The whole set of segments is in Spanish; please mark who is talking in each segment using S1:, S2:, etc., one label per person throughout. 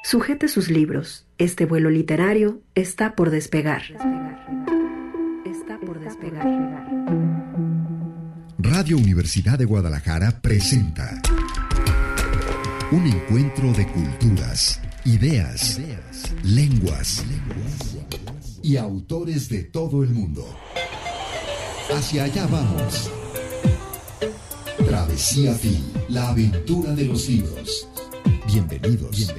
S1: Sujete sus libros. Este vuelo literario está por despegar. Está por despegar.
S2: Radio Universidad de Guadalajara presenta un encuentro de culturas, ideas, lenguas y autores de todo el mundo. Hacia allá vamos. Travesía Phil, la aventura de los libros. Bienvenidos.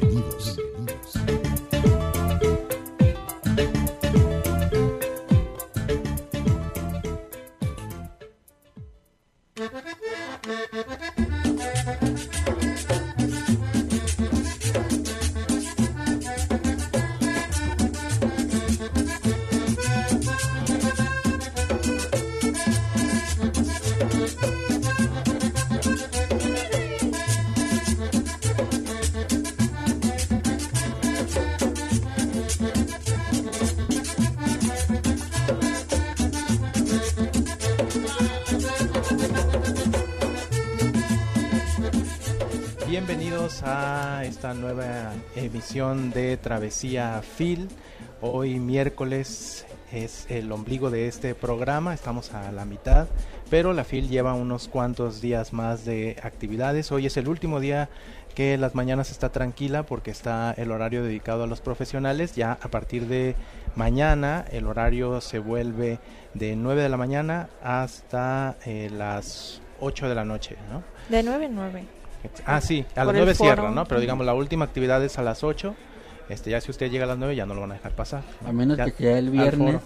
S3: Bienvenidos a esta nueva emisión de Travesía Phil. Hoy miércoles es el ombligo de este programa, estamos a la mitad, pero la Phil lleva unos cuantos días más de actividades. Hoy es el último día que las mañanas está tranquila porque está el horario dedicado a los profesionales. Ya a partir de mañana el horario se vuelve de 9 de la mañana hasta las 8 de la noche, ¿no?
S4: De 9 a 9.
S3: Ah, sí, a las 9 cierra, ¿no? Pero digamos, la última actividad es a las 8. Ya si usted llega a las 9 ya no lo van a dejar pasar.
S5: A menos
S3: ya,
S5: que sea el viernes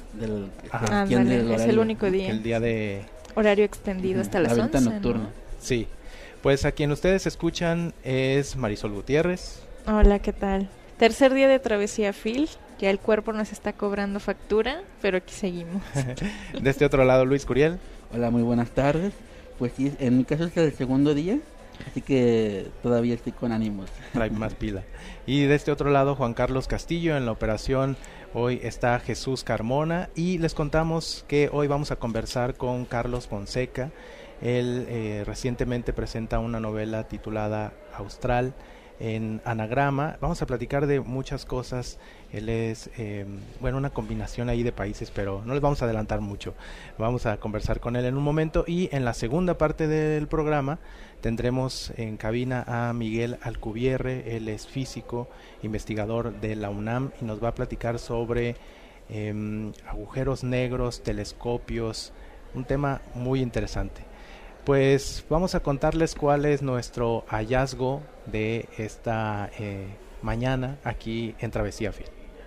S4: es el único día.
S3: El día de
S4: horario extendido hasta las 11,
S5: nocturna.
S4: ¿no?
S3: Sí. Pues a quien ustedes escuchan es Marisol Gutiérrez.
S4: Hola, ¿qué tal? Tercer día de Travesía Phil. Ya el cuerpo nos está cobrando factura, pero aquí seguimos.
S3: De este otro lado, Luis Curiel.
S5: Hola, muy buenas tardes. Pues sí, en mi caso es el segundo día, así que todavía estoy con ánimos.
S3: Trae más pila. Y de este otro lado, Juan Carlos Castillo. En la operación hoy está Jesús Carmona. Y les contamos que hoy vamos a conversar con Carlos Fonseca. Él recientemente presenta una novela titulada Austral en Anagrama. Vamos a platicar de muchas cosas. Él es, una combinación ahí de países, pero no les vamos a adelantar mucho. Vamos a conversar con él en un momento. Y en la segunda parte del programa tendremos en cabina a Miguel Alcubierre. Él es físico, investigador de la UNAM y nos va a platicar sobre agujeros negros, telescopios, un tema muy interesante. Pues vamos a contarles cuál es nuestro hallazgo de esta mañana aquí en Travesía Phil.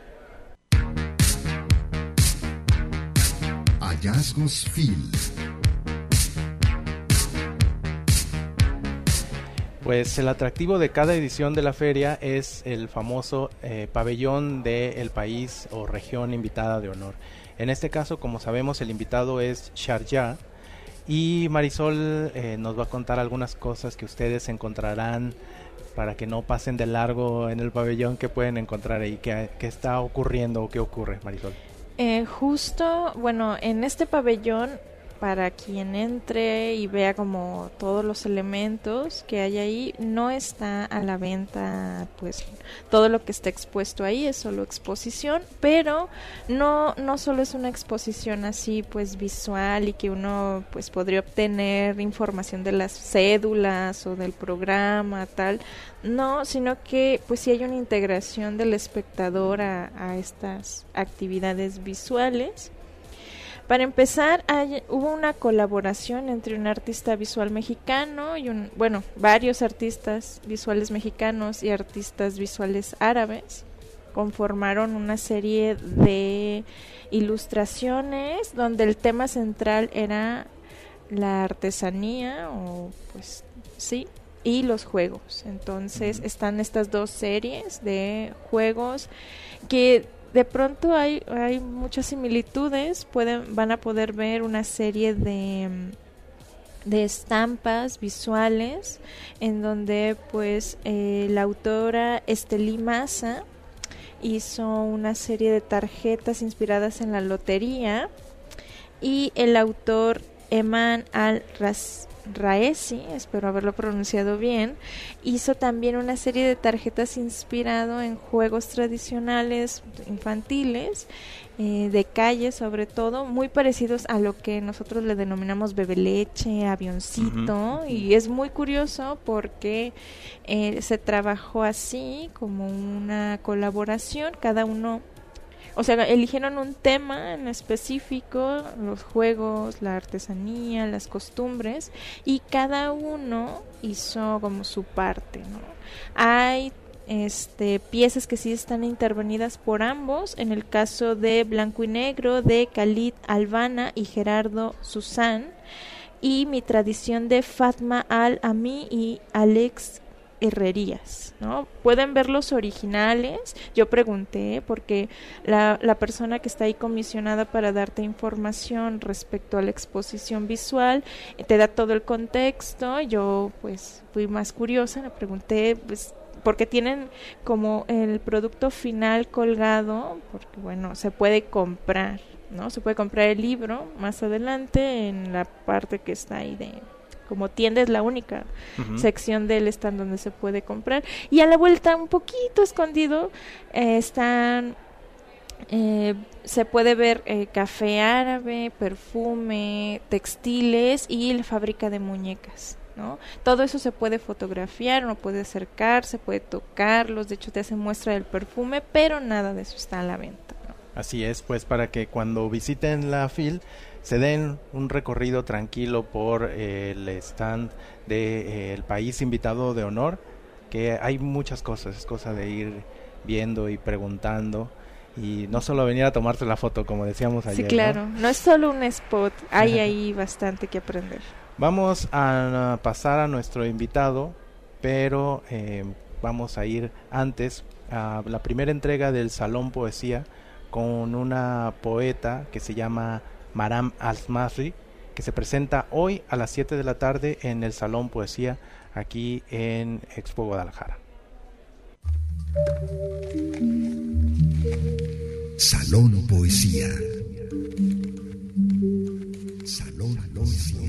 S2: Hallazgos Phil.
S3: Pues el atractivo de cada edición de la feria es el famoso pabellón del país o región invitada de honor. En este caso, como sabemos, el invitado es Sharjah. Y Marisol nos va a contar algunas cosas que ustedes encontrarán para que no pasen de largo en el pabellón. Que pueden encontrar ahí, qué está ocurriendo o qué ocurre, Marisol.
S4: En este pabellón, para quien entre y vea como todos los elementos que hay ahí, no está a la venta pues todo lo que está expuesto ahí, es solo exposición, pero no solo es una exposición así pues visual y que uno pues podría obtener información de las cédulas o del programa tal, no, sino que pues sí hay una integración del espectador a estas actividades visuales. Para empezar, hubo una colaboración entre un artista visual mexicano y varios artistas visuales mexicanos y artistas visuales árabes. Conformaron una serie de ilustraciones donde el tema central era la artesanía y los juegos. Entonces están estas dos series de juegos que de pronto hay muchas similitudes. Van a poder ver una serie de estampas visuales en donde pues la autora Estelí Maza hizo una serie de tarjetas inspiradas en la lotería y el autor Eman Raesi, espero haberlo pronunciado bien, hizo también una serie de tarjetas inspirado en juegos tradicionales infantiles, de calle sobre todo, muy parecidos a lo que nosotros le denominamos bebe leche, avioncito, y es muy curioso porque se trabajó así como una colaboración, cada uno, o sea, eligieron un tema en específico, los juegos, la artesanía, las costumbres, y cada uno hizo como su parte, ¿no? Hay piezas que sí están intervenidas por ambos, en el caso de Blanco y Negro, de Khalid Albana y Gerardo Susán, y Mi Tradición de Fatma Al-Ami y Alex Herrerías, ¿no? Pueden ver los originales. Yo pregunté porque la persona que está ahí comisionada para darte información respecto a la exposición visual te da todo el contexto. Yo pues fui más curiosa, le pregunté pues porque tienen como el producto final colgado, porque bueno, se puede comprar, ¿no? Se puede comprar el libro más adelante en la parte que está ahí de como tienda, es la única sección del stand donde se puede comprar. Y a la vuelta, un poquito escondido, están se puede ver café árabe, perfume, textiles y la fábrica de muñecas, ¿no? Todo eso se puede fotografiar, uno puede acercarse, puede tocarlos, de hecho te hacen muestra del perfume, pero nada de eso está a la venta, ¿no?
S3: Así es, pues para que cuando visiten la FIL se den un recorrido tranquilo por el stand del país invitado de honor, que hay muchas cosas, es cosa de ir viendo y preguntando, y no solo venir a tomarse la foto como decíamos ayer.
S4: Sí, claro, no es solo un spot, hay ahí bastante que aprender.
S3: Vamos a pasar a nuestro invitado, pero vamos a ir antes a la primera entrega del Salón Poesía con una poeta que se llama Maram Al-Masri, que se presenta hoy a las 7 de la tarde en el Salón Poesía aquí en Expo Guadalajara.
S2: Salón Poesía. Salón Poesía.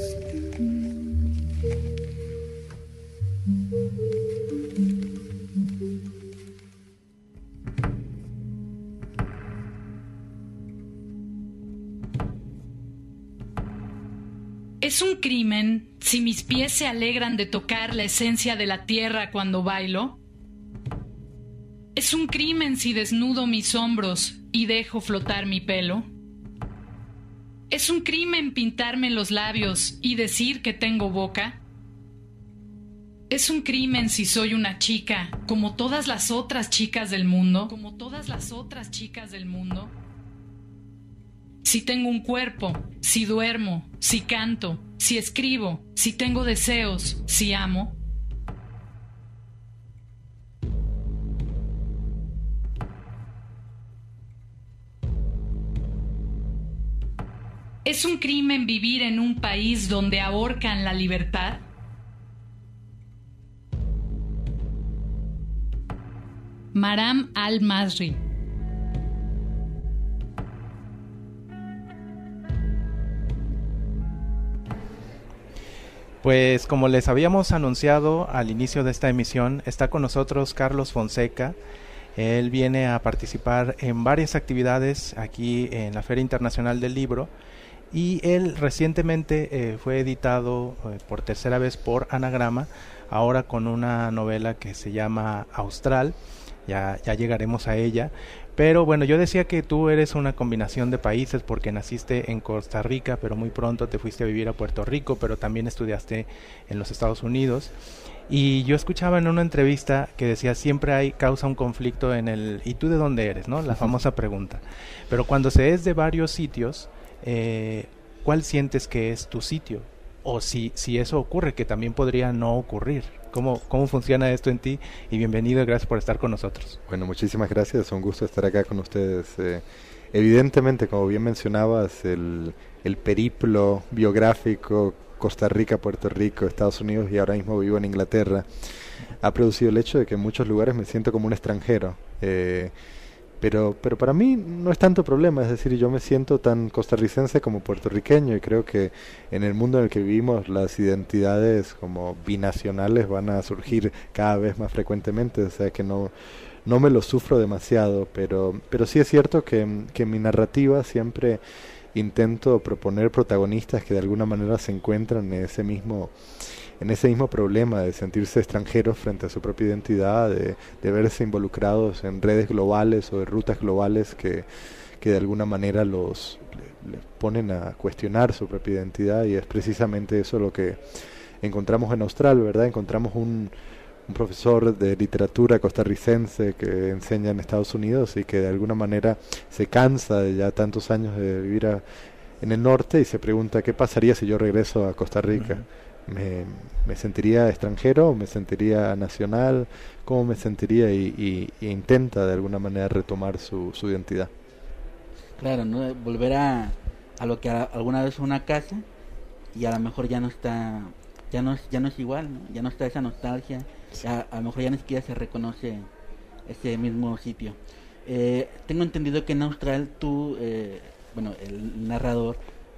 S6: ¿Es un crimen si mis pies se alegran de tocar la esencia de la tierra cuando bailo? ¿Es un crimen si desnudo mis hombros y dejo flotar mi pelo? ¿Es un crimen pintarme los labios y decir que tengo boca? ¿Es un crimen si soy una chica como todas las otras chicas del mundo? Como todas las otras chicas del mundo. Si tengo un cuerpo, si duermo, si canto, si escribo, si tengo deseos, si amo. ¿Es un crimen vivir en un país donde ahorcan la libertad? Maram Al-Masri.
S3: Pues como les habíamos anunciado al inicio de esta emisión, está con nosotros Carlos Fonseca. Él viene a participar en varias actividades aquí en la Feria Internacional del Libro, y él recientemente fue editado por tercera vez por Anagrama, ahora con una novela que se llama Austral. Ya llegaremos a ella. Pero bueno, yo decía que tú eres una combinación de países porque naciste en Costa Rica, pero muy pronto te fuiste a vivir a Puerto Rico, pero también estudiaste en los Estados Unidos. Y yo escuchaba en una entrevista que decía siempre causa un conflicto en el ¿y tú de dónde eres?, ¿no? La famosa pregunta. Pero cuando se es de varios sitios, ¿cuál sientes que es tu sitio? O si eso ocurre, que también podría no ocurrir. ¿Cómo funciona esto en ti? Y bienvenido y gracias por estar con nosotros.
S7: Bueno, muchísimas gracias, es un gusto estar acá con ustedes. Evidentemente, como bien mencionabas, el periplo biográfico Costa Rica, Puerto Rico, Estados Unidos y ahora mismo vivo en Inglaterra ha producido el hecho de que en muchos lugares me siento como un extranjero. pero para mí no es tanto problema, es decir, yo me siento tan costarricense como puertorriqueño y creo que en el mundo en el que vivimos las identidades como binacionales van a surgir cada vez más frecuentemente, o sea que no me lo sufro demasiado, pero sí es cierto que en mi narrativa siempre intento proponer protagonistas que de alguna manera se encuentran en ese mismo problema de sentirse extranjeros frente a su propia identidad, de verse involucrados en redes globales o de rutas globales que de alguna manera les ponen a cuestionar su propia identidad, y es precisamente eso lo que encontramos en Austral, ¿verdad? Encontramos un profesor de literatura costarricense que enseña en Estados Unidos y que de alguna manera se cansa de ya tantos años de vivir en el norte y se pregunta qué pasaría si yo regreso a Costa Rica. ¿Me sentiría extranjero? ¿Me sentiría nacional? ¿Cómo me sentiría? Y intenta de alguna manera retomar su identidad.
S5: Claro, ¿no? Volver a lo que alguna vez fue una casa y a lo mejor ya no está, ya no es igual, ¿no? Ya no está esa nostalgia, a lo mejor ya ni siquiera se reconoce ese mismo sitio. Tengo entendido que en Austral tú, el narrador,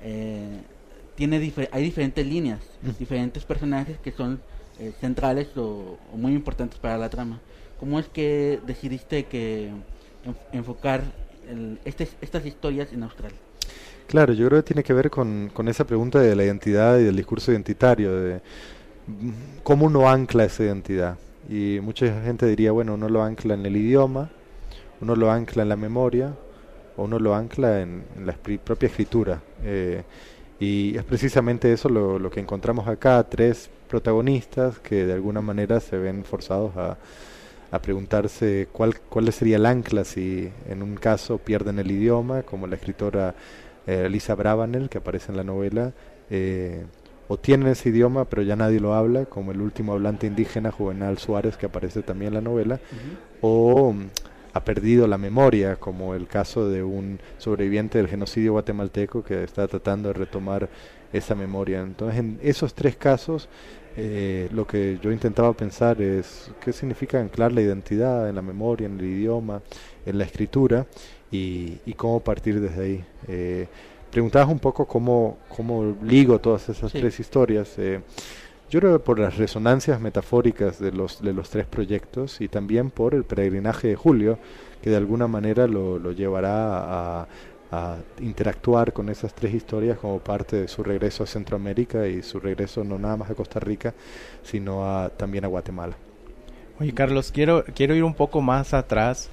S5: hay diferentes líneas, diferentes personajes que son centrales o muy importantes para la trama. ¿Cómo es que decidiste enfocar estas historias en Austral?
S7: Claro, yo creo que tiene que ver con esa pregunta de la identidad y del discurso identitario, de cómo uno ancla esa identidad. Y mucha gente diría, bueno, uno lo ancla en el idioma, uno lo ancla en la memoria, o uno lo ancla en la propia escritura. Y es precisamente eso lo que encontramos acá, 3 protagonistas que de alguna manera se ven forzados a preguntarse cuál sería el ancla si en un caso pierden el idioma, como la escritora Lisa Bravanel, que aparece en la novela, o tienen ese idioma pero ya nadie lo habla, como el último hablante indígena, Juvenal Suárez, que aparece también en la novela, o ha perdido la memoria, como el caso de un sobreviviente del genocidio guatemalteco que está tratando de retomar esa memoria. Entonces, en esos 3 casos, lo que yo intentaba pensar es qué significa anclar la identidad en la memoria, en el idioma, en la escritura, y cómo partir desde ahí. Preguntabas un poco cómo ligo todas esas 3 historias. Yo creo que por las resonancias metafóricas de los 3 proyectos y también por el peregrinaje de Julio, que de alguna manera lo llevará a interactuar con esas 3 historias como parte de su regreso a Centroamérica y su regreso no nada más a Costa Rica, sino también a Guatemala.
S3: Oye, Carlos, quiero ir un poco más atrás.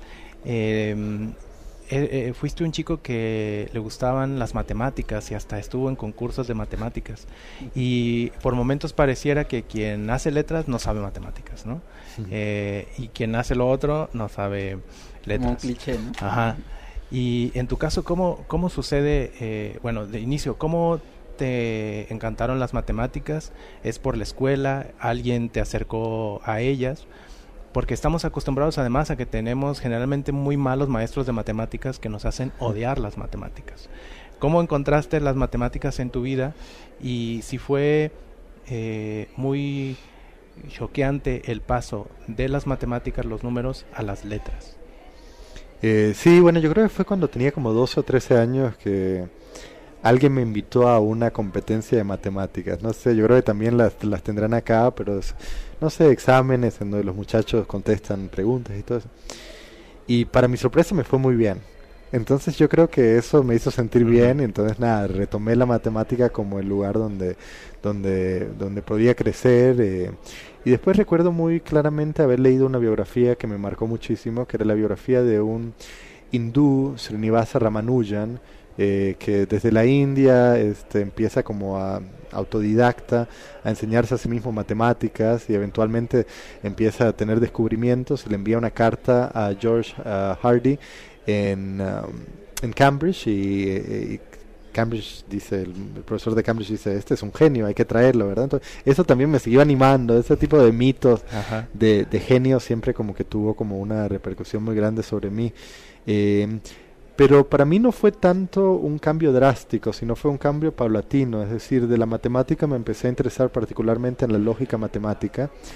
S3: Fuiste un chico que le gustaban las matemáticas y hasta estuvo en concursos de matemáticas, y por momentos pareciera que quien hace letras no sabe matemáticas, ¿no? Y quien hace lo otro no sabe letras.
S5: Como un cliché, ¿no?
S3: Ajá. Y en tu caso, ¿cómo sucede? De inicio, ¿cómo te encantaron las matemáticas? ¿Es por la escuela? ¿Alguien te acercó a ellas? Porque estamos acostumbrados además a que tenemos generalmente muy malos maestros de matemáticas que nos hacen odiar las matemáticas. ¿Cómo encontraste las matemáticas en tu vida? Y si fue muy choqueante el paso de las matemáticas, los números, a las letras.
S7: Sí, bueno, yo creo que fue cuando tenía como 12 o 13 años que alguien me invitó a una competencia de matemáticas. No sé, yo creo que también las tendrán acá, pero no sé, exámenes en donde los muchachos contestan preguntas y todo eso. Y para mi sorpresa me fue muy bien. Entonces yo creo que eso me hizo sentir bien, y entonces nada, retomé la matemática como el lugar donde podía crecer. Y después recuerdo muy claramente haber leído una biografía que me marcó muchísimo, que era la biografía de un hindú, Srinivasa Ramanujan, que desde la India empieza como autodidacta a enseñarse a sí mismo matemáticas y eventualmente empieza a tener descubrimientos, y le envía una carta a George Hardy en Cambridge, y Cambridge dice, el profesor de Cambridge dice, este es un genio, hay que traerlo, ¿verdad? Entonces, eso también me siguió animando, ese tipo de mitos de genio siempre como que tuvo como una repercusión muy grande sobre mí. Pero para mí no fue tanto un cambio drástico, sino fue un cambio paulatino, es decir, de la matemática me empecé a interesar particularmente en la lógica matemática,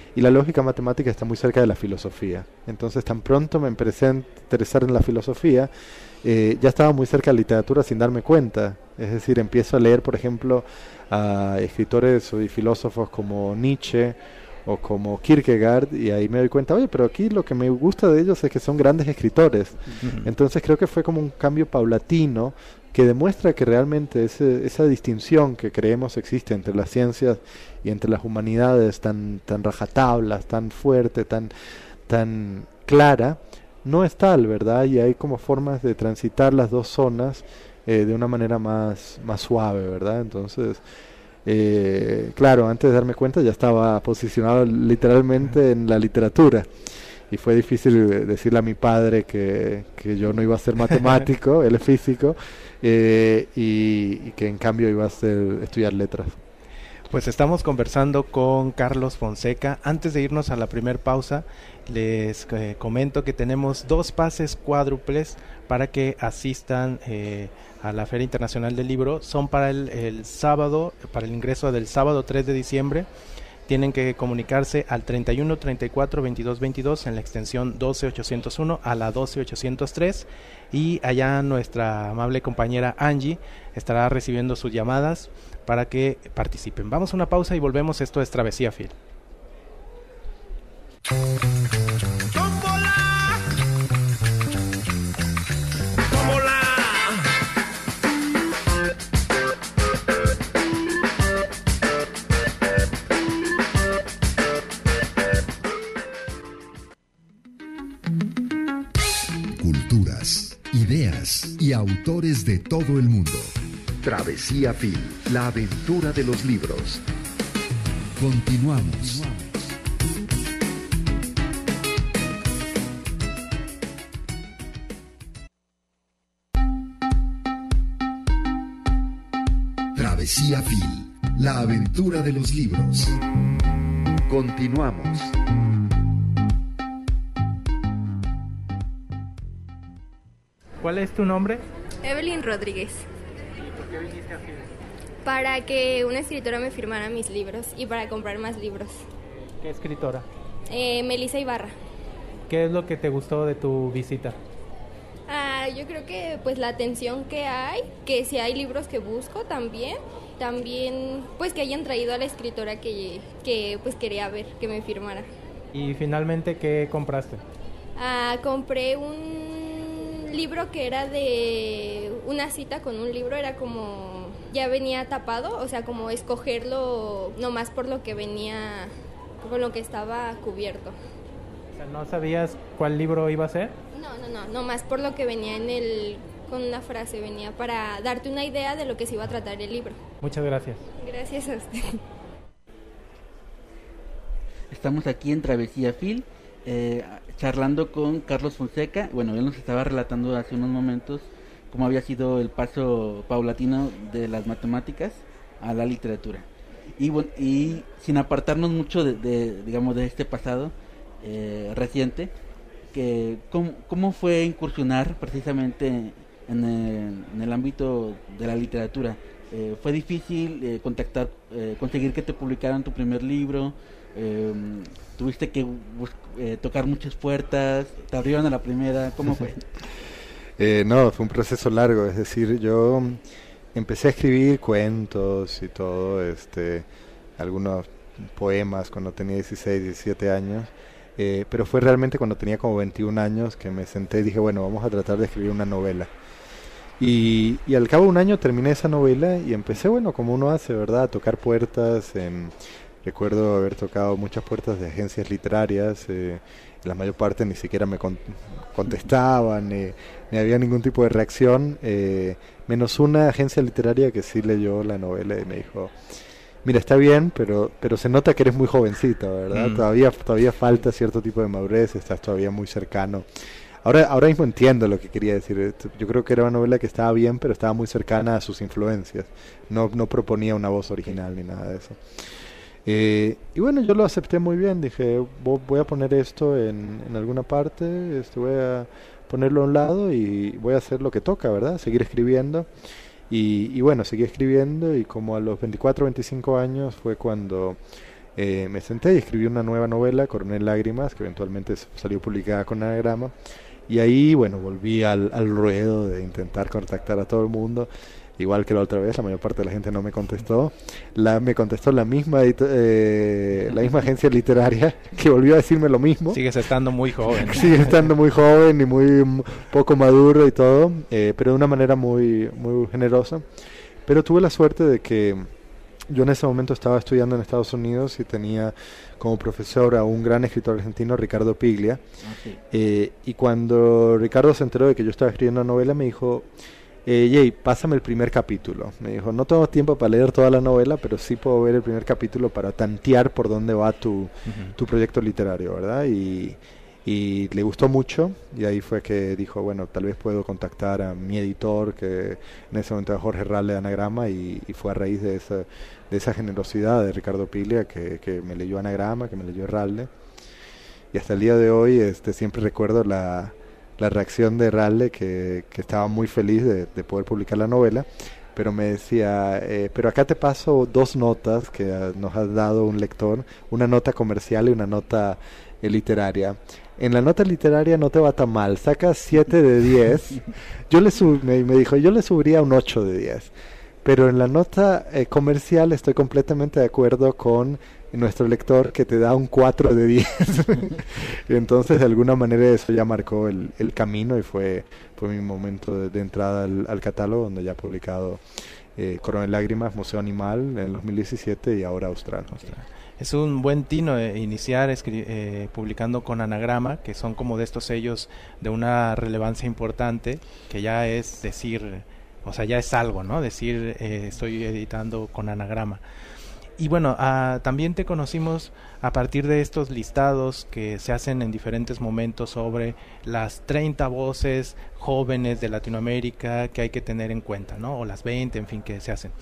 S7: y la lógica matemática está muy cerca de la filosofía. Entonces, tan pronto me empecé a interesar en la filosofía, ya estaba muy cerca de la literatura sin darme cuenta. Es decir, empiezo a leer, por ejemplo, a escritores y filósofos como Nietzsche o como Kierkegaard, y ahí me doy cuenta, oye, pero aquí lo que me gusta de ellos es que son grandes escritores. Entonces creo que fue como un cambio paulatino que demuestra que realmente esa distinción que creemos existe entre las ciencias y entre las humanidades tan rajatablas, tan fuerte, tan clara, no es tal, ¿verdad? Y hay como formas de transitar las dos zonas de una manera más suave, ¿verdad? Entonces, claro, antes de darme cuenta ya estaba posicionado literalmente en la literatura. Y fue difícil decirle a mi padre que yo no iba a ser matemático, él es físico, y que en cambio iba a estudiar letras.
S3: Pues estamos conversando con Carlos Fonseca. Antes de irnos a la primer pausa, les comento que tenemos 2 pases cuádruples para que asistan a la Feria Internacional del Libro. Son para el sábado, para el ingreso del sábado 3 de diciembre. Tienen que comunicarse al 31 34 22 22 en la extensión 12801 a la 12803, y allá nuestra amable compañera Angie estará recibiendo sus llamadas para que participen. Vamos a una pausa y volvemos. Esto es Travesía Phil.
S2: Culturas, ideas y autores de todo el mundo. Travesía Phil, la aventura de los libros. Continuamos. Travesía Phil, la aventura de los libros. Continuamos.
S3: ¿Cuál es tu nombre?
S8: Evelyn Rodríguez.
S3: ¿Y por qué viniste a Phil?
S8: Para que una escritora me firmara mis libros y para comprar más libros.
S3: ¿Qué escritora?
S8: Melissa Ibarra.
S3: ¿Qué es lo que te gustó de tu visita?
S8: Yo creo que pues la atención que hay, que si hay libros que busco también pues que hayan traído a la escritora que pues quería ver, que me firmara.
S3: ¿Y finalmente qué compraste?
S8: Compré un libro que era de una cita con un libro, era como ya venía tapado, o sea, como escogerlo nomás por lo que venía, con lo que estaba cubierto.
S3: O sea, ¿no sabías cuál libro iba a ser?
S8: No, más por lo que venía con una frase, venía para darte una idea de lo que se iba a tratar el libro.
S3: Muchas gracias.
S8: Gracias a usted.
S5: Estamos aquí en Travesía Phil, charlando con Carlos Fonseca. Bueno, él nos estaba relatando hace unos momentos cómo había sido el paso paulatino de las matemáticas a la literatura. Y bueno, y sin apartarnos mucho digamos, de este pasado reciente, que ¿cómo fue incursionar precisamente en el ámbito de la literatura? ¿Fue difícil conseguir que te publicaran tu primer libro? ¿Tuviste que tocar muchas puertas? ¿Te abrieron a la primera? ¿Cómo fue?
S7: No, fue un proceso largo. Es decir, yo empecé a escribir cuentos y todo, algunos poemas cuando tenía 16, 17 años. Pero fue realmente cuando tenía como 21 años que me senté y dije, bueno, vamos a tratar de escribir una novela. Y al cabo de un año terminé esa novela y empecé, bueno, como uno hace, ¿verdad?, a tocar puertas. Recuerdo haber tocado muchas puertas de agencias literarias, la mayor parte ni siquiera me contestaban, ni había ningún tipo de reacción, menos una agencia literaria que sí leyó la novela y me dijo, mira, está bien, pero se nota que eres muy jovencita, ¿verdad? Todavía falta cierto tipo de madurez, estás todavía muy cercano. Ahora mismo entiendo lo que quería decir. Yo creo que era una novela que estaba bien, pero estaba muy cercana a sus influencias. No proponía una voz original ni nada de eso. Y bueno, yo lo acepté muy bien. Dije, voy a poner esto en alguna parte, voy a ponerlo a un lado y voy a hacer lo que toca, ¿verdad? Seguir escribiendo. Y bueno, seguí escribiendo y como a los 24, 25 años fue cuando me senté y escribí una nueva novela, Coronel Lágrimas, que eventualmente salió publicada con Anagrama. Y ahí, bueno, volví al ruedo de intentar contactar a todo el mundo. Igual que la otra vez, la mayor parte de la gente no me contestó. Me contestó la misma agencia literaria, que volvió a decirme lo mismo.
S3: Sigues estando muy joven.
S7: Sigue estando muy joven y muy poco maduro y todo, pero de una manera muy, muy generosa. Pero tuve la suerte de que yo en ese momento estaba estudiando en Estados Unidos y tenía como profesor a un gran escritor argentino, Ricardo Piglia. Y cuando Ricardo se enteró de que yo estaba escribiendo una novela, me dijo... Jay, pásame el primer capítulo. Me dijo, no tengo tiempo para leer toda la novela, pero sí puedo ver el primer capítulo para tantear por dónde va tu proyecto literario, ¿verdad? Y le gustó mucho, y ahí fue que dijo, bueno, tal vez puedo contactar a mi editor, que en ese momento era Jorge Ralde de Anagrama, y fue a raíz de esa generosidad de Ricardo Piglia que me leyó Anagrama, que me leyó Ralde. Y hasta el día de hoy siempre recuerdo la reacción de Ralde, que estaba muy feliz de poder publicar la novela, pero me decía, pero acá te paso 2 notas que nos ha dado un lector, una nota comercial y una nota literaria. En la nota literaria no te va tan mal, sacas 7 de 10, me dijo, yo le subiría un 8 de 10, pero en la nota comercial estoy completamente de acuerdo con nuestro lector, que te da un 4 de 10. Y entonces de alguna manera eso ya marcó el camino, y fue mi momento de entrada al catálogo, donde ya he publicado Coronel Lágrimas, Museo Animal en el 2017 y ahora Austral.
S3: Es un buen tino iniciar publicando con Anagrama, que son como de estos sellos de una relevancia importante, que ya es decir, o sea, ya es algo, ¿no? Decir, estoy editando con Anagrama. Y bueno, también te conocimos a partir de estos listados que se hacen en diferentes momentos sobre las 30 voces jóvenes de Latinoamérica que hay que tener en cuenta, ¿no? O las 20, en fin, que se hacen.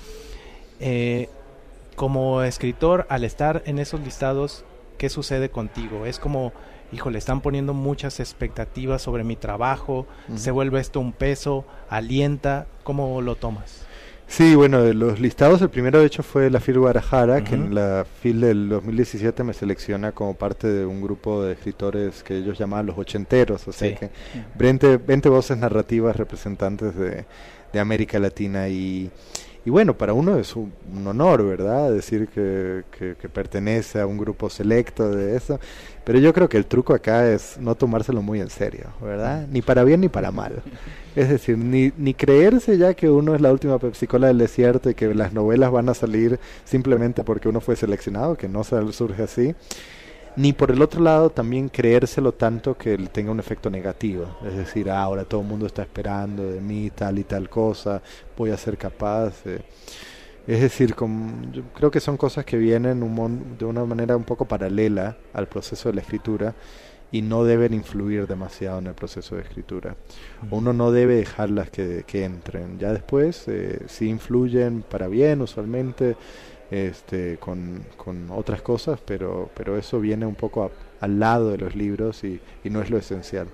S3: Como escritor, al estar en esos listados, ¿qué sucede contigo? Es como, híjole, están poniendo muchas expectativas sobre mi trabajo, ¿se vuelve esto un peso? ¿Alienta? ¿Cómo lo tomas?
S7: Sí, bueno, de los listados, el primero de hecho fue la FIL Guadalajara, que en la FIL del 2017 me selecciona como parte de un grupo de escritores que ellos llamaban los ochenteros, o sea que 20 voces narrativas representantes de América Latina, y bueno, para uno es un honor, ¿verdad? Decir que pertenece a un grupo selecto de eso, pero yo creo que el truco acá es no tomárselo muy en serio, ¿verdad? Ni para bien ni para mal. Es decir, ni creerse ya que uno es la última Pepsi-Cola del desierto y que las novelas van a salir simplemente porque uno fue seleccionado, que no surge así. Ni por el otro lado también creérselo tanto que tenga un efecto negativo. Es decir, ahora todo el mundo está esperando de mí tal y tal cosa, voy a ser capaz. Es decir, yo creo que son cosas que vienen de una manera un poco paralela al proceso de la escritura, y no deben influir demasiado en el proceso de escritura. Uno no debe dejarlas que entren. Ya después, sí influyen para bien usualmente, con otras cosas, pero eso viene un poco al lado de los libros y no es lo esencial.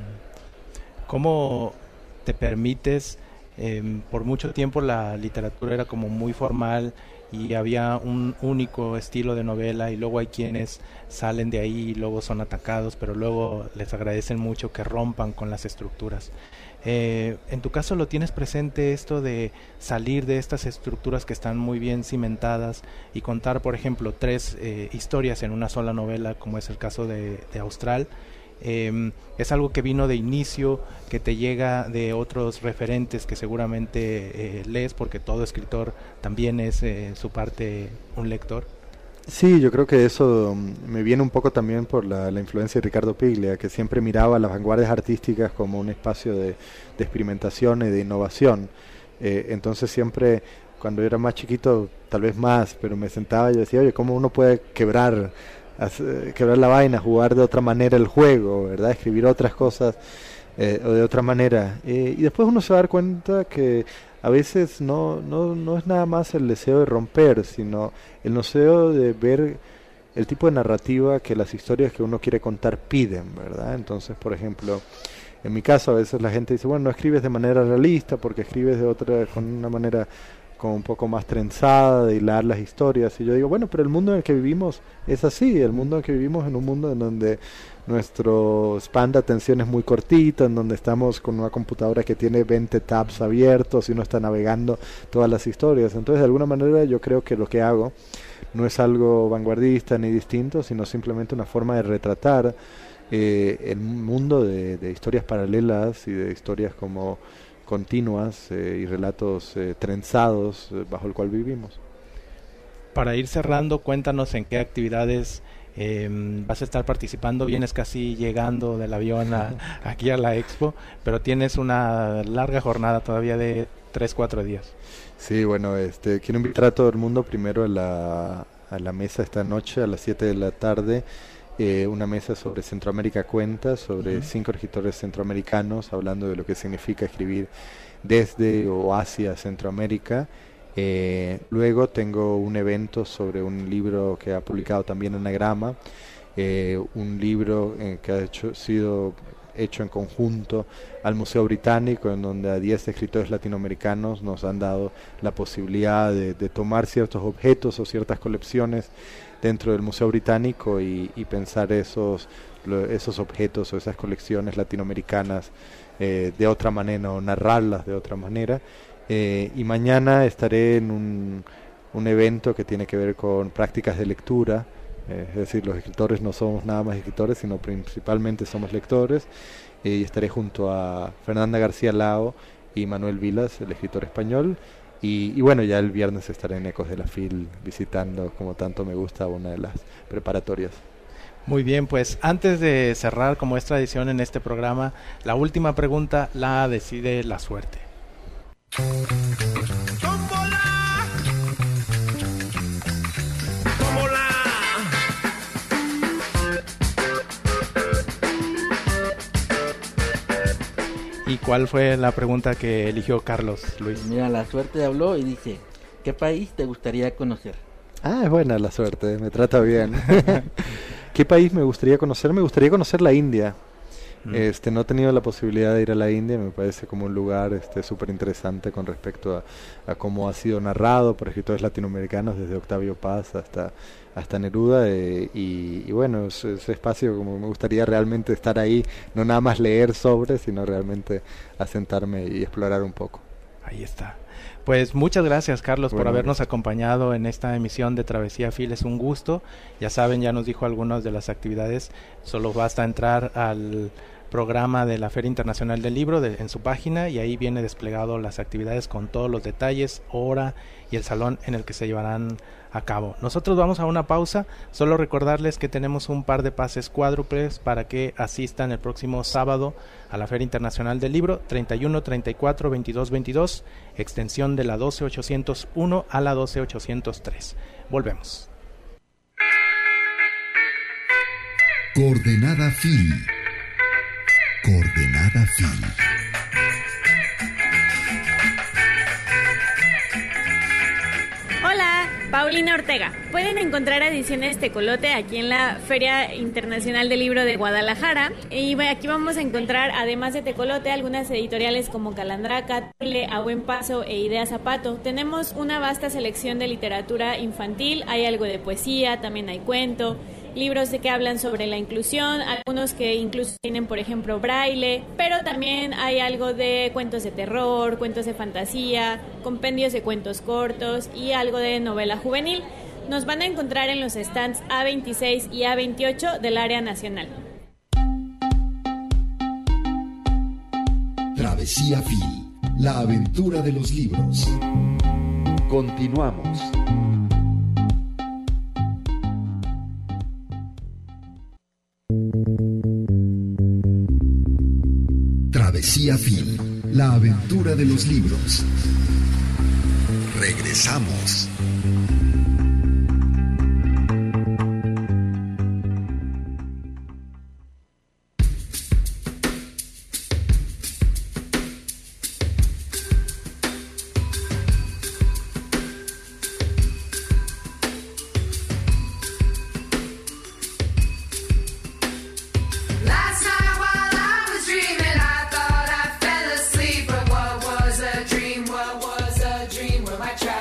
S3: ¿Cómo te permites? Por mucho tiempo la literatura era como muy formal y había un único estilo de novela, y luego hay quienes salen de ahí y luego son atacados, pero luego les agradecen mucho que rompan con las estructuras. En tu caso, ¿lo tienes presente esto de salir de estas estructuras que están muy bien cimentadas y contar, por ejemplo, 3 historias en una sola novela, como es el caso de Austral? Es algo que vino de inicio, que te llega de otros referentes que seguramente lees, porque todo escritor también es su parte un lector.
S7: Sí, yo creo que eso me viene un poco también por la influencia de Ricardo Piglia, que siempre miraba las vanguardias artísticas como un espacio de experimentación y de innovación. Entonces siempre, cuando era más chiquito, tal vez más, pero me sentaba y decía, oye, ¿cómo uno puede quebrar la vaina, jugar de otra manera el juego, ¿verdad? Escribir otras cosas o de otra manera. Y después uno se va a dar cuenta que a veces no es nada más el deseo de romper, sino el deseo de ver el tipo de narrativa que las historias que uno quiere contar piden, ¿verdad? Entonces, por ejemplo, en mi caso a veces la gente dice, bueno, no escribes de manera realista porque escribes con una manera como un poco más trenzada, de hilar las historias. Y yo digo, bueno, pero el mundo en el que vivimos es así, el mundo en el que vivimos es un mundo en donde nuestro span de atención es muy cortito, en donde estamos con una computadora que tiene 20 tabs abiertos y uno está navegando todas las historias. Entonces, de alguna manera, yo creo que lo que hago no es algo vanguardista ni distinto, sino simplemente una forma de retratar el mundo de historias paralelas y de historias como continuas y relatos trenzados bajo el cual vivimos.
S3: Para ir cerrando, cuéntanos en qué actividades vas a estar participando. Vienes casi llegando del avión aquí a la expo, pero tienes una larga jornada todavía de 3-4 días.
S7: Sí, bueno, quiero invitar a todo el mundo primero a la mesa esta noche a las 7 de la tarde, una mesa sobre Centroamérica Cuenta, sobre 5 escritores centroamericanos, hablando de lo que significa escribir desde o hacia Centroamérica. Luego tengo un evento sobre un libro que ha publicado también Anagrama, un libro que ha sido hecho en conjunto al Museo Británico, en donde a 10 escritores latinoamericanos nos han dado la posibilidad de tomar ciertos objetos o ciertas colecciones dentro del Museo Británico y pensar esos objetos o esas colecciones latinoamericanas de otra manera, o narrarlas de otra manera. Y mañana estaré en un evento que tiene que ver con prácticas de lectura, es decir, los escritores no somos nada más escritores, sino principalmente somos lectores, y estaré junto a Fernanda García Lao y Manuel Vilas, el escritor español, y bueno, ya el viernes estaré en Ecos de la FIL visitando, como tanto me gusta, una de las preparatorias.
S3: Muy bien, pues antes de cerrar, como es tradición en este programa, la última pregunta la decide la suerte.
S9: ¡Tómbola! ¡Tómbola!
S3: ¿Y cuál fue la pregunta que eligió Carlos, Luis?
S5: Mira, la suerte habló y dice, ¿qué país te gustaría conocer?
S7: Ah, es buena la suerte, me trata bien. ¿Qué país me gustaría conocer? Me gustaría conocer la India. No he tenido la posibilidad de ir a la India, me parece como un lugar súper interesante con respecto a cómo ha sido narrado por escritores latinoamericanos desde Octavio Paz hasta Neruda, y bueno, ese espacio como me gustaría realmente estar ahí, no nada más leer sobre, sino realmente asentarme y explorar un poco.
S3: Ahí está. Pues muchas gracias, Carlos, por habernos acompañado en esta emisión de Travesía Fil. Es un gusto. Ya saben, ya nos dijo algunas de las actividades. Solo basta entrar al programa de la Feria Internacional del Libro en su página, y ahí viene desplegado las actividades con todos los detalles, hora y el salón en el que se llevarán a cabo. Nosotros vamos a una pausa. Solo recordarles que tenemos un par de pases cuádruples para que asistan el próximo sábado a la Feria Internacional del Libro, 31, 34, 22, 22, extensión de la 12801 a la 12803. Volvemos.
S2: Coordenada Fil. Coordenada Fil.
S10: Hola, Paulina Ortega. Pueden encontrar ediciones Tecolote aquí en la Feria Internacional del Libro de Guadalajara. Y aquí vamos a encontrar, además de Tecolote, algunas editoriales como Calandraca, Tule, A Buen Paso e Idea Zapato. Tenemos una vasta selección de literatura infantil, hay algo de poesía, también hay cuento, libros que hablan sobre la inclusión, algunos que incluso tienen, por ejemplo, braille, pero también hay algo de cuentos de terror, cuentos de fantasía, compendios de cuentos cortos y algo de novela juvenil. Nos van a encontrar en los stands A26 y A28 del área nacional.
S2: Travesía Fil, la aventura de los libros. Continuamos. Travesía Fil, la aventura de los libros. Regresamos.
S11: My track.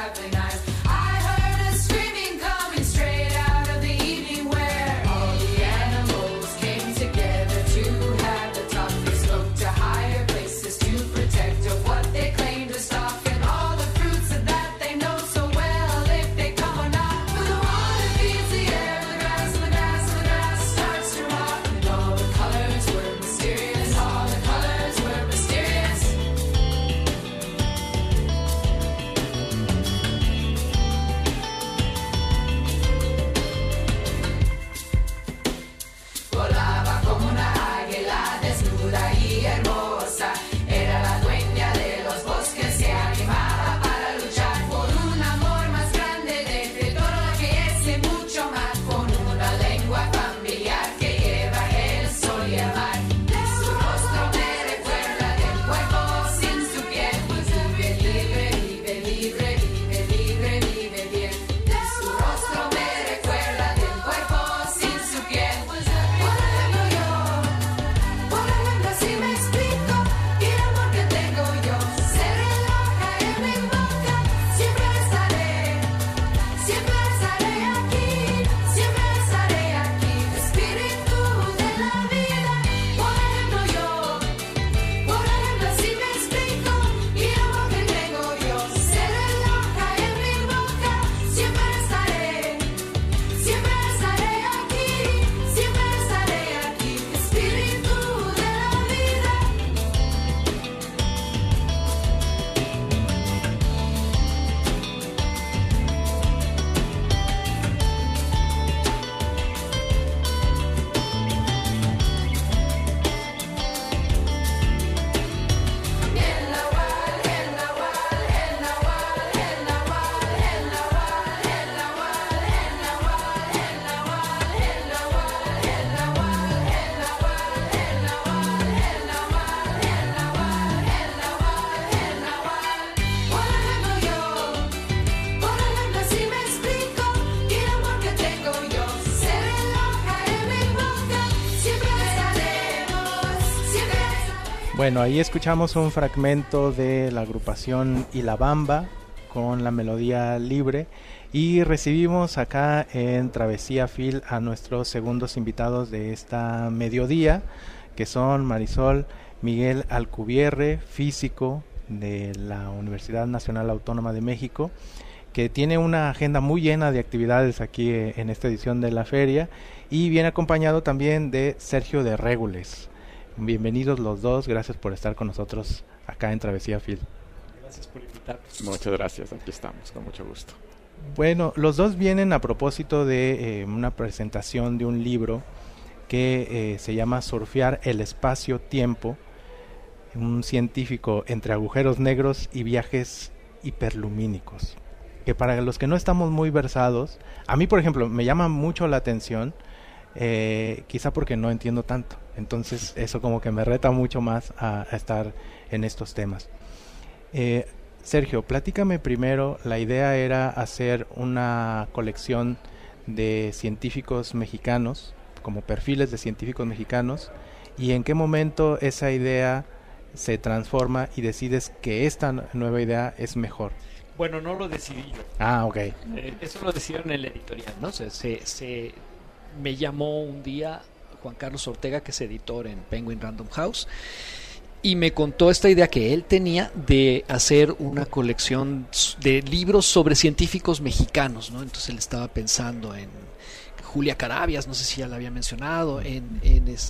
S3: Bueno, ahí escuchamos un fragmento de la agrupación Y La Bamba con la melodía libre, y recibimos acá en Travesía Phil a nuestros segundos invitados de esta mediodía, que son Marisol Miguel Alcubierre, físico de la Universidad Nacional Autónoma de México, que tiene una agenda muy llena de actividades aquí en esta edición de la feria, y viene acompañado también de Sergio de Régules. Bienvenidos los dos, gracias por estar con nosotros acá en Travesía Phil.
S11: Gracias por invitarnos.
S12: Muchas gracias, aquí estamos, con mucho gusto.
S3: Bueno, los dos vienen a propósito de una presentación de un libro que se llama Surfear el espacio-tiempo, un científico entre agujeros negros y viajes hiperlumínicos, que para los que no estamos muy versados, a mí por ejemplo me llama mucho la atención, quizá porque no entiendo tanto, entonces eso como que me reta mucho más a estar en estos temas. Sergio, platícame primero, la idea era hacer una colección de científicos mexicanos, como perfiles de científicos mexicanos, y en qué momento esa idea se transforma y decides que esta nueva idea es mejor.
S11: Bueno, no lo decidí yo.
S3: Ah, ok.
S11: Eso lo decidieron en el editorial, ¿no? Me llamó un día Juan Carlos Ortega, que es editor en Penguin Random House, y me contó esta idea que él tenía de hacer una colección de libros sobre científicos mexicanos, ¿no? Entonces él estaba pensando en Julia Carabias, no sé si ya la había mencionado, en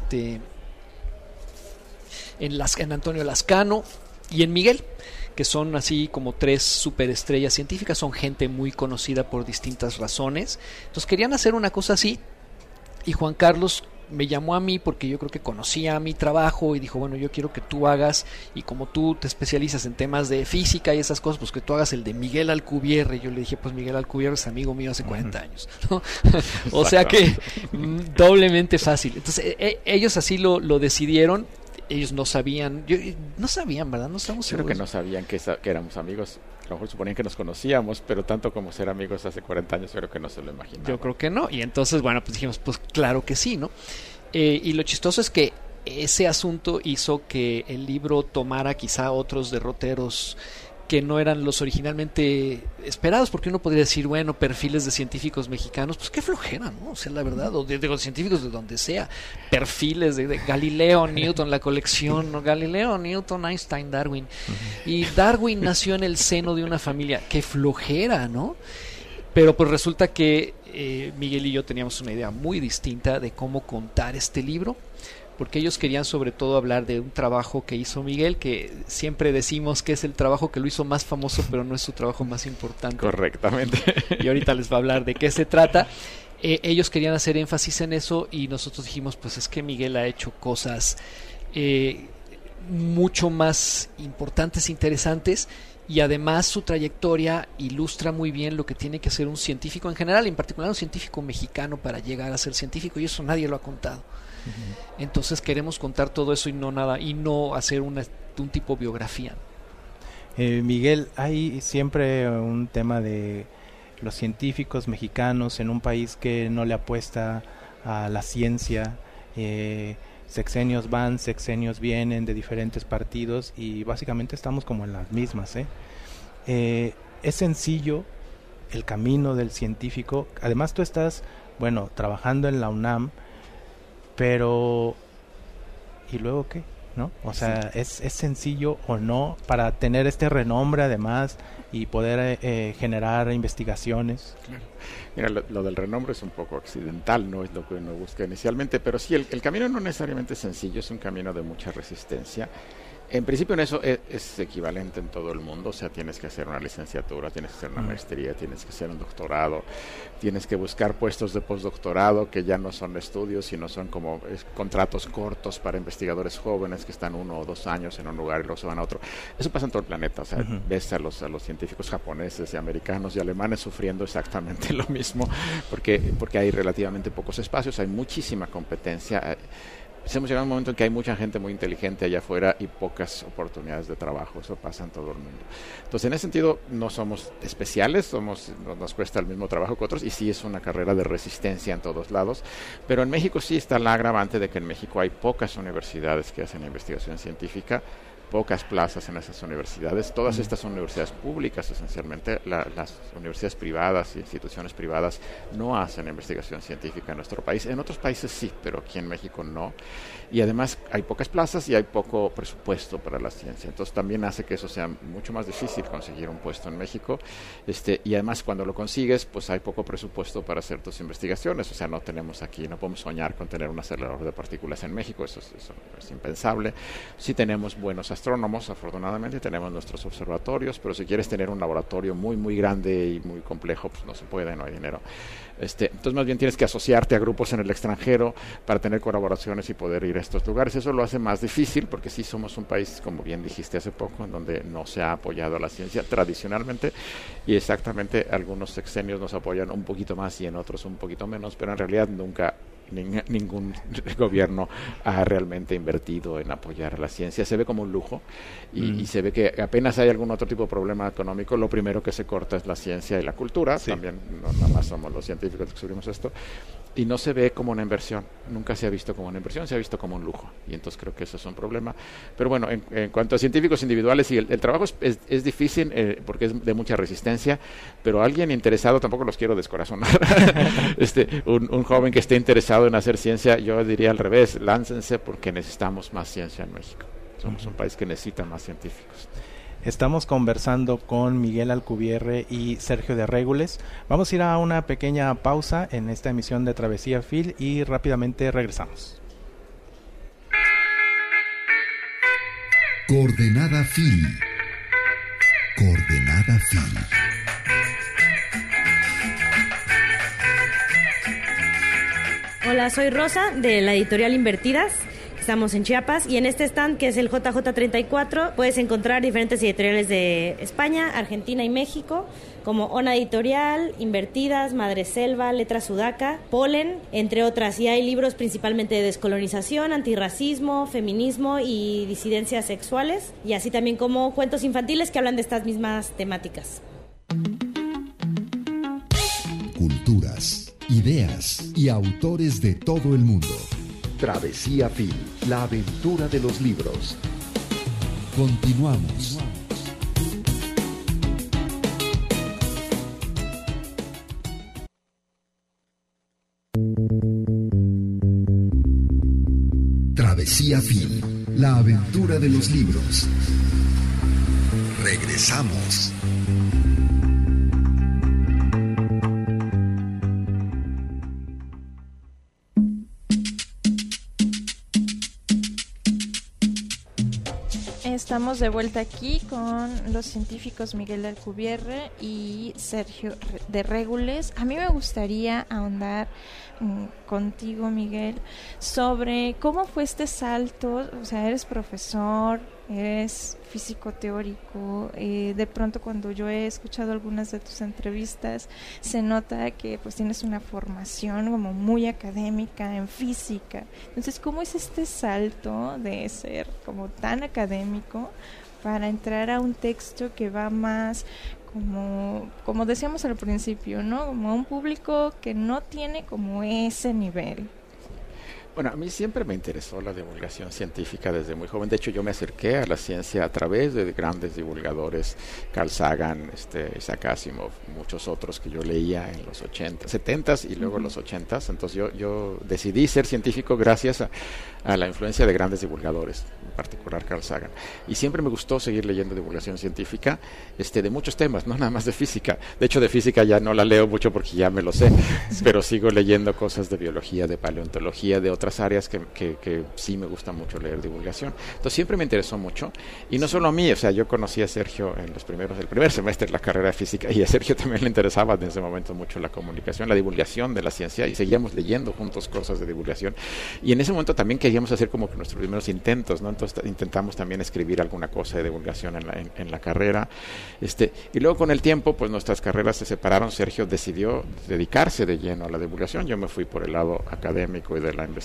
S11: Antonio Lascano y en Miguel, que son así como 3 superestrellas científicas, son gente muy conocida por distintas razones. Entonces querían hacer una cosa así, y Juan Carlos me llamó a mí porque yo creo que conocía mi trabajo y dijo, bueno, yo quiero que tú hagas, y como tú te especializas en temas de física y esas cosas, pues que tú hagas el de Miguel Alcubierre. Y yo le dije, pues Miguel Alcubierre es amigo mío hace 40 años, ¿no? O sea que doblemente fácil. Entonces ellos así lo decidieron. Ellos no sabían, no sabían, ¿verdad? No estamos seguros.
S12: Creo que no sabían que éramos amigos. A lo mejor suponían que nos conocíamos, pero tanto como ser amigos hace 40 años, yo creo que no se lo imaginaban.
S11: Yo creo que no. Y entonces, bueno, pues dijimos, pues claro que sí, ¿no? Y lo chistoso es que ese asunto hizo que el libro tomara quizá otros derroteros que no eran los originalmente esperados, porque uno podría decir, bueno, perfiles de científicos mexicanos, pues qué flojera, ¿no? O sea, la verdad, o de los científicos de donde sea, perfiles de Galileo, Newton, la colección, ¿no? Galileo, Newton, Einstein, Darwin. Y Darwin nació en el seno de una familia, qué flojera, ¿no? Pero pues resulta que Miguel y yo teníamos una idea muy distinta de cómo contar este libro, porque ellos querían sobre todo hablar de un trabajo que hizo Miguel, que siempre decimos que es el trabajo que lo hizo más famoso, pero no es su trabajo más importante.
S12: Correctamente.
S11: Y ahorita les va a hablar de qué se trata. Ellos querían hacer énfasis en eso, y nosotros dijimos, pues es que Miguel ha hecho cosas mucho más importantes, interesantes, y además su trayectoria ilustra muy bien lo que tiene que ser un científico en general, en particular un científico mexicano, para llegar a ser científico, y eso nadie lo ha contado. Entonces queremos contar todo eso y no hacer un tipo biografía.
S3: Miguel, hay siempre un tema de los científicos mexicanos en un país que no le apuesta a la ciencia. Sexenios van, sexenios vienen de diferentes partidos, y básicamente estamos como en las mismas. Es sencillo el camino del científico. Además tú estás, bueno, trabajando en la UNAM, pero ¿y luego qué? ¿No? O sea, sí. ¿Es sencillo o no para tener este renombre además y poder generar investigaciones?
S12: Claro. Mira, lo del renombre es un poco accidental, no es lo que uno busca inicialmente, pero sí, el camino no necesariamente es sencillo, es un camino de mucha resistencia. En principio en eso es equivalente en todo el mundo, o sea, tienes que hacer una licenciatura, tienes que hacer una maestría, tienes que hacer un doctorado, tienes que buscar puestos de postdoctorado que ya no son estudios, sino son como contratos cortos para investigadores jóvenes que están 1 o 2 años en un lugar y luego se van a otro. Eso pasa en todo el planeta, o sea, ves a los científicos japoneses y americanos y alemanes sufriendo exactamente lo mismo, porque hay relativamente pocos espacios, hay muchísima competencia. hemos llegado a un momento en que hay mucha gente muy inteligente allá afuera y pocas oportunidades de trabajo. Eso pasa en todo el mundo. Entonces, en ese sentido, no somos especiales, nos cuesta el mismo trabajo que otros, y sí es una carrera de resistencia en todos lados. Pero en México sí está la agravante de que en México hay pocas universidades que hacen investigación científica, pocas plazas en esas universidades. Todas estas son universidades públicas, esencialmente. Las universidades privadas y instituciones privadas no hacen investigación científica en nuestro país. En otros países sí, pero aquí en México no. Y además hay pocas plazas y hay poco presupuesto para la ciencia. Entonces también hace que eso sea mucho más difícil conseguir un puesto en México. Y además cuando lo consigues, pues hay poco presupuesto para hacer tus investigaciones. O sea, no podemos soñar con tener un acelerador de partículas en México. Eso es impensable. Sí tenemos buenos astrónomos, afortunadamente tenemos nuestros observatorios, pero si quieres tener un laboratorio muy muy grande y muy complejo, pues no se puede, no hay dinero. Entonces más bien tienes que asociarte a grupos en el extranjero para tener colaboraciones y poder ir a estos lugares. Eso lo hace más difícil porque sí somos un país, como bien dijiste hace poco, en donde no se ha apoyado la ciencia tradicionalmente, y exactamente algunos sexenios nos apoyan un poquito más y en otros un poquito menos, pero en realidad nunca ningún gobierno ha realmente invertido en apoyar a la ciencia. Se ve como un lujo y se ve que apenas hay algún otro tipo de problema económico, lo primero que se corta es la ciencia y la cultura. Sí. También no nada más somos los científicos que descubrimos esto, y no se ve como una inversión, nunca se ha visto como una inversión, se ha visto como un lujo, y entonces creo que eso es un problema. Pero bueno, en cuanto a científicos individuales, y el trabajo es difícil porque es de mucha resistencia, pero alguien interesado, tampoco los quiero descorazonar, un joven que esté interesado en hacer ciencia, yo diría al revés, láncense porque necesitamos más ciencia en México. Somos un país que necesita más científicos.
S3: Estamos conversando con Miguel Alcubierre y Sergio de Régules. Vamos a ir a una pequeña pausa en esta emisión de Travesía Phil y rápidamente regresamos.
S2: Coordenada Phil. Coordenada Phil.
S13: Hola, soy Rosa de la editorial Invertidas. Estamos en Chiapas y en este stand, que es el JJ34, puedes encontrar diferentes editoriales de España, Argentina y México, como Ona Editorial, Invertidas, Madre Selva, Letras Sudaca, Polen, entre otras. Y hay libros principalmente de descolonización, antirracismo, feminismo y disidencias sexuales, y así también como cuentos infantiles que hablan de estas mismas temáticas.
S2: Culturas, ideas y autores de todo el mundo. Travesía Phil, la aventura de los libros. Continuamos. Travesía Phil, la aventura de los libros. Regresamos.
S4: Estamos de vuelta aquí con los científicos Miguel Alcubierre y Sergio de Régules. A mí me gustaría ahondar contigo, Miguel, sobre cómo fue este salto. O sea, eres profesor, eres físico teórico, de pronto cuando yo he escuchado algunas de tus entrevistas se nota que pues tienes una formación como muy académica en física. Entonces, ¿cómo es este salto de ser como tan académico para entrar a un texto que va más como decíamos al principio, ¿no? Como a un público que no tiene como ese nivel?
S12: Bueno, a mí siempre me interesó la divulgación científica desde muy joven. De hecho, yo me acerqué a la ciencia a través de grandes divulgadores, Carl Sagan, Isaac Asimov, muchos otros que yo leía en los 70s y luego en los 80s. Entonces yo decidí ser científico gracias a la influencia de grandes divulgadores, en particular Carl Sagan. Y siempre me gustó seguir leyendo divulgación científica de muchos temas, no nada más de física. De hecho, de física ya no la leo mucho porque ya me lo sé, pero sigo leyendo cosas de biología, de paleontología, de otras áreas que sí me gusta mucho leer divulgación. Entonces siempre me interesó mucho, y no solo a mí, o sea, yo conocí a Sergio en el primer semestre de la carrera de física, y a Sergio también le interesaba en ese momento mucho la comunicación, la divulgación de la ciencia, y seguíamos leyendo juntos cosas de divulgación, y en ese momento también queríamos hacer como que nuestros primeros intentos, ¿no? Entonces intentamos también escribir alguna cosa de divulgación en la carrera, y luego con el tiempo, pues nuestras carreras se separaron. Sergio decidió dedicarse de lleno a la divulgación, yo me fui por el lado académico y de la investigación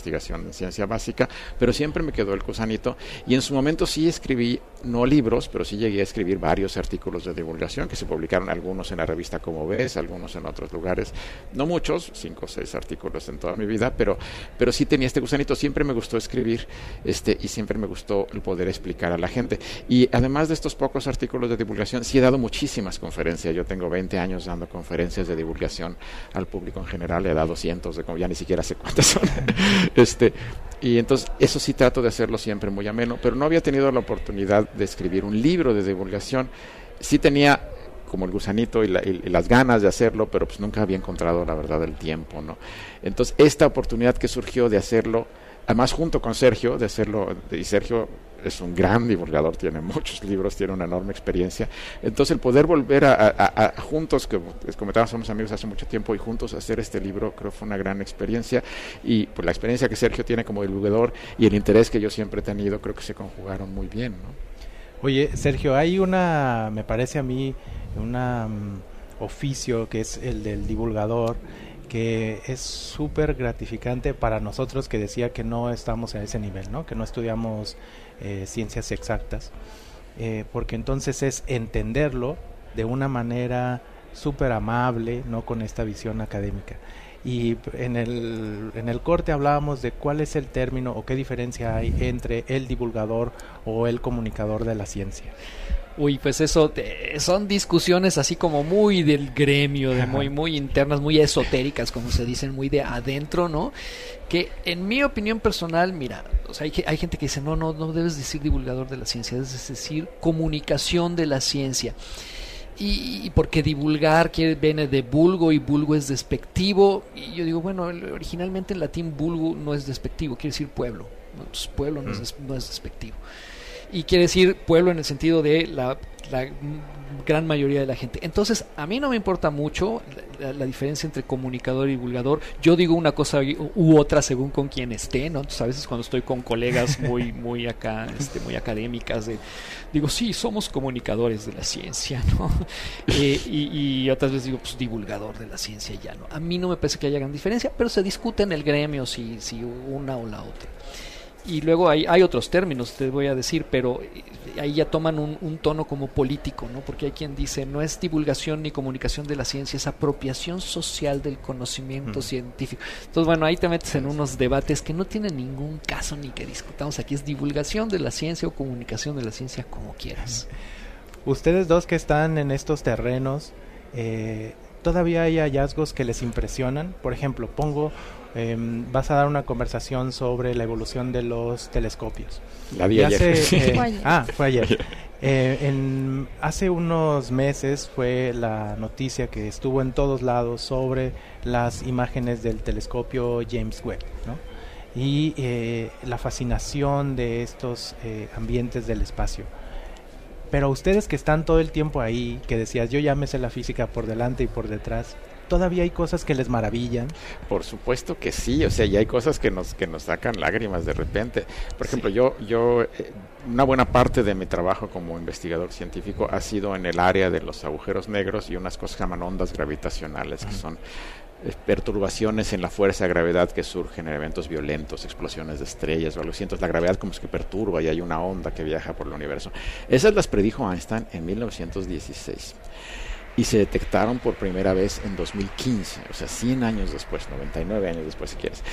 S12: investigación en ciencia básica, pero siempre me quedó el gusanito, y en su momento sí escribí, no libros, pero sí llegué a escribir varios artículos de divulgación que se publicaron, algunos en la revista Como Ves, algunos en otros lugares, no muchos, 5 o 6 artículos en toda mi vida, pero sí tenía este gusanito, siempre me gustó escribir, y siempre me gustó el poder explicar a la gente. Y además de estos pocos artículos de divulgación, sí he dado muchísimas conferencias. Yo tengo 20 años dando conferencias de divulgación al público en general, he dado cientos de, ya ni siquiera sé cuántas son. Y entonces eso sí trato de hacerlo siempre muy ameno, pero no había tenido la oportunidad de escribir un libro de divulgación. Sí tenía como el gusanito y las ganas de hacerlo, pero pues nunca había encontrado la verdad el tiempo, ¿no? Entonces esta oportunidad que surgió de hacerlo, además junto con Sergio, de hacerlo, y Sergio es un gran divulgador, tiene muchos libros, tiene una enorme experiencia, entonces el poder volver a juntos, que les comentaba, somos amigos hace mucho tiempo, y juntos hacer este libro, creo que fue una gran experiencia, y pues la experiencia que Sergio tiene como divulgador y el interés que yo siempre he tenido, creo que se conjugaron muy bien, ¿no?
S3: Oye, Sergio, hay me parece a mí, oficio que es el del divulgador, que es súper gratificante para nosotros, que decía que no estamos a ese nivel, ¿no? Que no estudiamos ciencias exactas, porque entonces es entenderlo de una manera súper amable, no con esta visión académica. Y en el corte hablábamos de cuál es el término o qué diferencia hay entre el divulgador o el comunicador de la ciencia.
S11: Uy, pues eso son discusiones así como muy del gremio, de muy internas, muy esotéricas, como se dicen, muy de adentro, ¿no? Que en mi opinión personal, mira, o sea, hay gente que dice, no debes decir divulgador de la ciencia, debes decir comunicación de la ciencia. Y porque divulgar viene de vulgo, y vulgo es despectivo, y yo digo, bueno, originalmente en latín vulgo no es despectivo, quiere decir pueblo, ¿no? Entonces pueblo no es despectivo. Y quiere decir pueblo en el sentido de la gran mayoría de la gente. Entonces, a mí no me importa mucho la diferencia entre comunicador y divulgador. Yo digo una cosa u otra según con quien esté, ¿no? Entonces, a veces cuando estoy con colegas muy acá, muy académicas, digo, sí, somos comunicadores de la ciencia, ¿no? Y otras veces digo, pues divulgador de la ciencia, ya no. A mí no me parece que haya gran diferencia, pero se discute en el gremio si una o la otra. Y luego hay otros términos, te voy a decir, pero ahí ya toman un tono como político, ¿no? Porque hay quien dice, no es divulgación ni comunicación de la ciencia, es apropiación social del conocimiento científico. Entonces, bueno, ahí te metes en unos debates que no tienen ningún caso ni que discutamos aquí. Es divulgación de la ciencia o comunicación de la ciencia, como quieras.
S3: Ustedes dos que están en estos terrenos, ¿todavía hay hallazgos que les impresionan? Por ejemplo, vas a dar una conversación sobre la evolución de los telescopios.
S12: La vi ayer.
S3: Fue ayer. Hace unos meses fue la noticia que estuvo en todos lados sobre las imágenes del telescopio James Webb, ¿no? Y la fascinación de estos ambientes del espacio. Pero ustedes que están todo el tiempo ahí, que decías, yo ya me sé la física por delante y por detrás, ¿todavía hay cosas que les maravillan?
S12: Por supuesto que sí, o sea, y hay cosas que nos sacan lágrimas de repente. Por ejemplo, yo una buena parte de mi trabajo como investigador científico ha sido en el área de los agujeros negros y unas cosas que llaman ondas gravitacionales, que son perturbaciones en la fuerza de gravedad que surgen en eventos violentos, explosiones de estrellas o algo así. Entonces la gravedad como es que perturba y hay una onda que viaja por el universo. Esas las predijo Einstein en 1916. Y se detectaron por primera vez en 2015, o sea, 100 años después, 99 años después si quieres.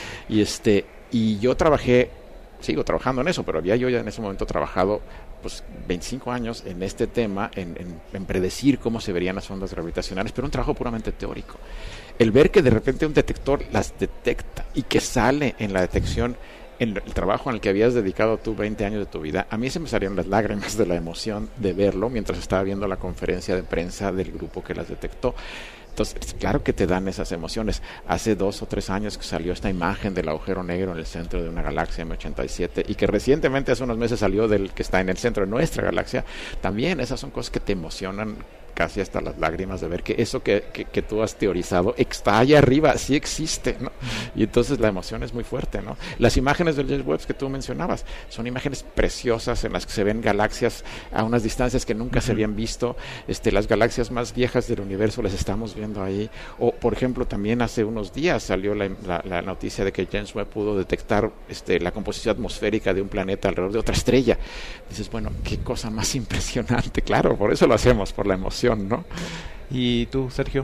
S12: Y yo sigo trabajando en eso, pero había yo ya en ese momento trabajado pues 25 años en este tema, en predecir cómo se verían las ondas gravitacionales, pero un trabajo puramente teórico. El ver que de repente un detector las detecta y que sale en la detección en el trabajo en el que habías dedicado tú 20 años de tu vida, a mí se me salieron las lágrimas de la emoción de verlo mientras estaba viendo la conferencia de prensa del grupo que las detectó. Entonces, claro que te dan esas emociones. Hace 2 o 3 años que salió esta imagen del agujero negro en el centro de una galaxia M87 y que recientemente, hace unos meses, salió del que está en el centro de nuestra galaxia. También esas son cosas que te emocionan casi hasta las lágrimas de ver que eso que tú has teorizado está allá arriba, sí existe, ¿no? Y entonces la emoción es muy fuerte, ¿no? Las imágenes del James Webb que tú mencionabas son imágenes preciosas en las que se ven galaxias a unas distancias que nunca se habían visto. Las galaxias más viejas del universo las estamos viendo ahí. O, por ejemplo, también hace unos días salió la noticia de que James Webb pudo detectar la composición atmosférica de un planeta alrededor de otra estrella. Dices, bueno, qué cosa más impresionante. Claro, por eso lo hacemos, por la emoción, ¿no?
S3: ¿Y tú, Sergio?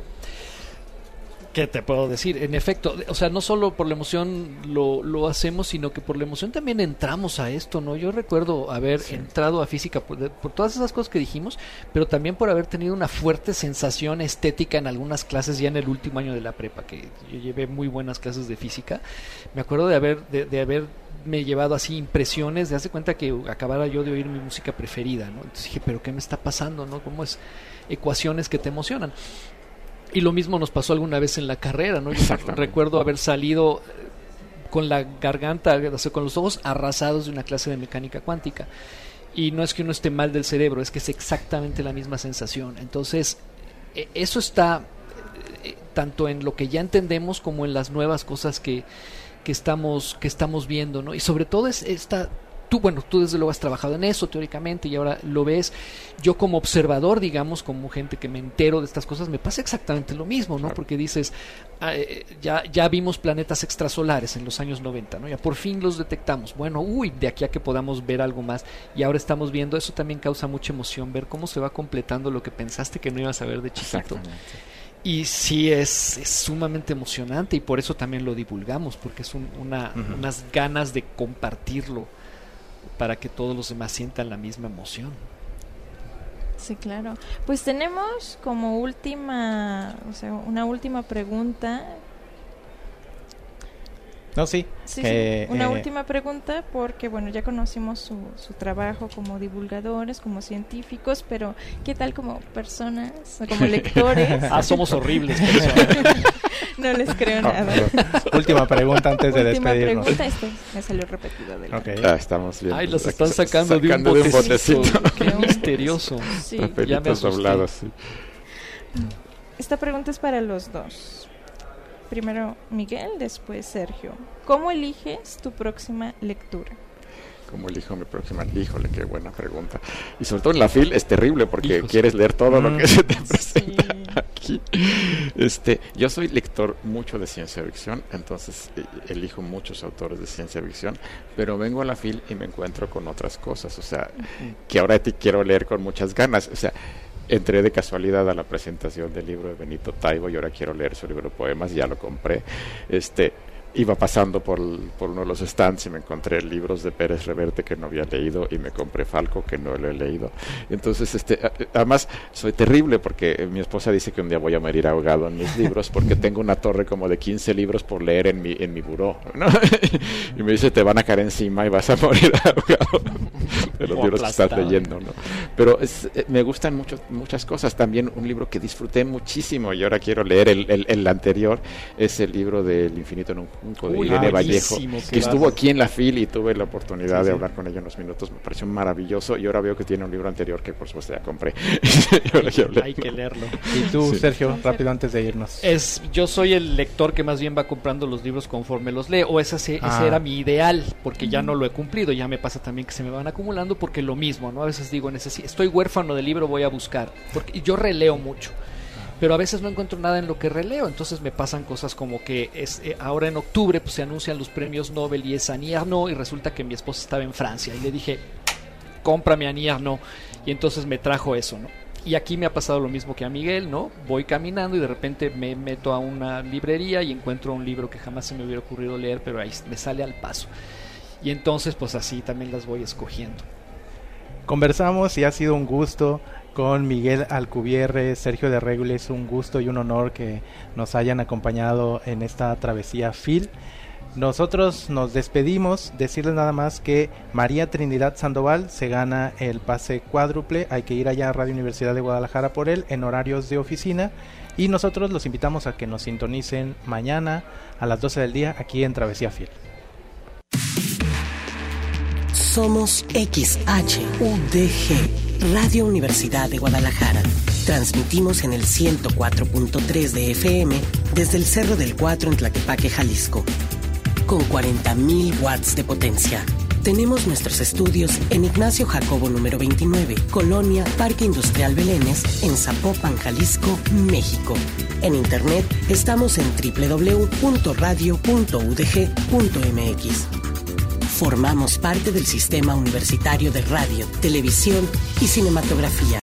S11: ¿Qué te puedo decir? En efecto, o sea, no solo por la emoción lo hacemos, sino que por la emoción también entramos a esto, ¿no? Yo recuerdo haber entrado a física por todas esas cosas que dijimos, pero también por haber tenido una fuerte sensación estética en algunas clases ya en el último año de la prepa, que yo llevé muy buenas clases de física. Me acuerdo de haberme llevado así impresiones, de hace cuenta que acabara yo de oír mi música preferida, ¿no? Entonces dije, ¿pero qué me está pasando, no? ¿Cómo es? Ecuaciones que te emocionan. Y lo mismo nos pasó alguna vez en la carrera, ¿no? Yo recuerdo haber salido con la garganta, o sea, con los ojos arrasados de una clase de mecánica cuántica. Y no es que uno esté mal del cerebro, es que es exactamente la misma sensación. Entonces, eso está tanto en lo que ya entendemos como en las nuevas cosas que estamos viendo, ¿no? Y sobre todo tú desde luego has trabajado en eso teóricamente y ahora lo ves. Yo como observador, digamos, como gente que me entero de estas cosas, me pasa exactamente lo mismo, ¿no? Claro. Porque dices, ya vimos planetas extrasolares en los años 90, ¿no? Ya por fin los detectamos. Bueno, de aquí a que podamos ver algo más y ahora estamos viendo, eso también causa mucha emoción, ver cómo se va completando lo que pensaste que no ibas a ver de chiquito. Y sí, es sumamente emocionante y por eso también lo divulgamos, porque es unas ganas de compartirlo para que todos los demás sientan la misma emoción.
S4: Sí, claro. Pues tenemos como una última pregunta.
S3: No, sí.
S4: Una última pregunta, porque bueno, ya conocimos su trabajo como divulgadores, como científicos, pero ¿qué tal como personas, como lectores?
S11: Somos horribles personas.
S4: No les creo nada.
S3: Última pregunta antes de despedirnos.
S4: Última pregunta, me salió repetido del
S12: estamos viendo.
S11: Ay, los están sacando de un botecito. Qué misterioso.
S4: Sí.
S12: Papelitos doblados, sí.
S4: Esta pregunta es para los dos. Primero Miguel, después Sergio. ¿Cómo eliges tu próxima lectura?
S12: ¿Cómo elijo mi próxima? Híjole, qué buena pregunta. Y sobre todo en la FIL es terrible porque quieres leer todo lo que se te presenta aquí. Yo soy lector mucho de ciencia ficción, entonces elijo muchos autores de ciencia ficción, pero vengo a la FIL y me encuentro con otras cosas, o sea, que ahora quiero leer con muchas ganas, o sea, entré de casualidad a la presentación del libro de Benito Taibo y ahora quiero leer su libro de poemas, ya lo compré. Iba pasando por uno de los stands y me encontré libros de Pérez Reverte que no había leído y me compré Falco que no lo he leído. Entonces, además soy terrible porque mi esposa dice que un día voy a morir ahogado en mis libros porque tengo una torre como de 15 libros por leer en mi buró, ¿no? Y me dice, te van a caer encima y vas a morir ahogado de los libros que estás leyendo, ¿no? Pero me gustan muchas cosas. También un libro que disfruté muchísimo y ahora quiero leer el anterior es el libro del Infinito en un de Irene Vallejo, que estuvo aquí en la FIL y tuve la oportunidad de hablar con ella unos minutos, me pareció maravilloso y ahora veo que tiene un libro anterior que por supuesto ya compré.
S11: Hay que leerlo.
S3: Y tú, Sergio, rápido antes de irnos.
S11: Yo soy el lector que más bien va comprando los libros conforme los lee, o ese era mi ideal, porque ya no lo he cumplido, ya me pasa también que se me van acumulando porque lo mismo, ¿no? A veces digo, estoy huérfano de libro, voy a buscar, porque yo releo mucho. Pero a veces no encuentro nada en lo que releo, entonces me pasan cosas como que ahora en octubre pues se anuncian los premios Nobel y es Annie Ernaux y resulta que mi esposa estaba en Francia y le dije, cómprame Annie Ernaux, y entonces me trajo eso, ¿no? Y aquí me ha pasado lo mismo que a Miguel, ¿no? Voy caminando y de repente me meto a una librería y encuentro un libro que jamás se me hubiera ocurrido leer, pero ahí me sale al paso. Y entonces pues así también las voy escogiendo.
S3: Conversamos y ha sido un gusto con Miguel Alcubierre, Sergio de Regula. Es un gusto y un honor que nos hayan acompañado en esta travesía FIL. Nosotros nos despedimos, decirles nada más que María Trinidad Sandoval se gana el pase cuádruple, hay que ir allá a Radio Universidad de Guadalajara por él en horarios de oficina y nosotros los invitamos a que nos sintonicen mañana a las 12 del día aquí en Travesía FIL.
S14: Somos XHUDG, Radio Universidad de Guadalajara. Transmitimos en el 104.3 de FM desde el Cerro del Cuatro en Tlaquepaque, Jalisco, con 40.000 watts de potencia. Tenemos nuestros estudios en Ignacio Jacobo número 29, Colonia Parque Industrial Belénes, en Zapopan, Jalisco, México. En internet estamos en www.radio.udg.mx. Formamos parte del Sistema Universitario de Radio, Televisión y Cinematografía.